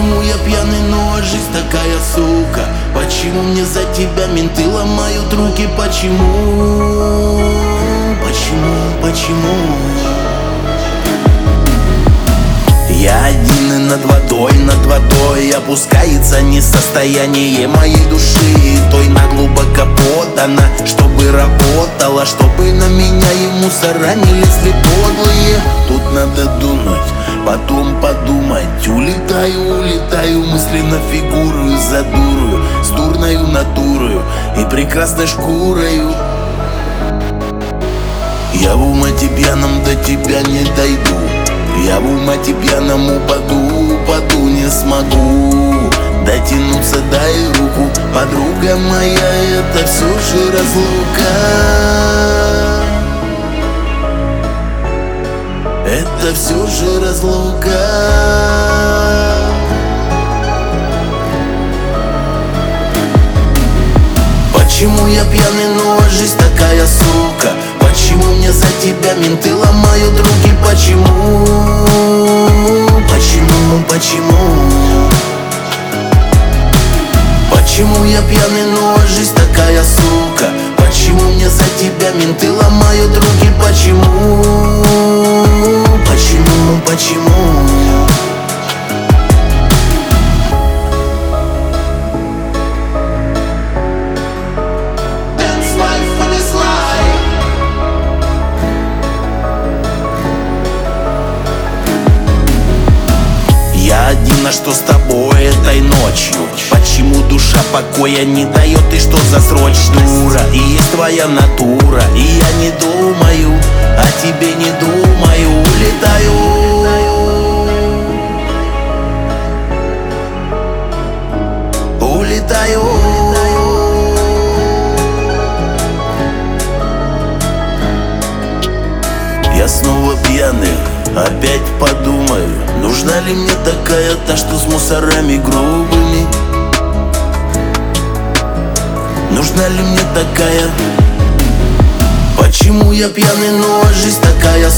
Почему я пьяный, но жизнь такая, сука? Почему мне за тебя менты ломают руки? Почему? Почему? Я один и над водой опускается не состояние моей души. Той наглубоко подана, чтобы работала, чтобы на меня и мусора не лезли подлые. Тут надо думать, потом подумать. Улетаю мысленно фигурую за дурую, с дурною натурою и прекрасной шкурою. Я в умате пьяном до тебя не дойду. Я в умате пьяном упаду, не смогу дотянуться, дай руку. Подруга моя, это все же разлука. Это все же разлука. Почему я пьяный, но жизнь такая, сука? Почему мне за тебя менты ломают руки? Почему? Почему я пьяный, но жизнь такая, сука? Почему мне за тебя менты ломают руки? Почему? Я один, а что с тобой этой ночью? Почему душа покоя не дает? И что за срочность? И есть твоя натура, и я не думаю, о тебе не думаю. Улетаю. Я снова пьяный, опять подумаю, нужна ли мне такая, та, что с мусорами грубыми? Нужна ли мне такая? Почему я пьяный, но жизнь такая,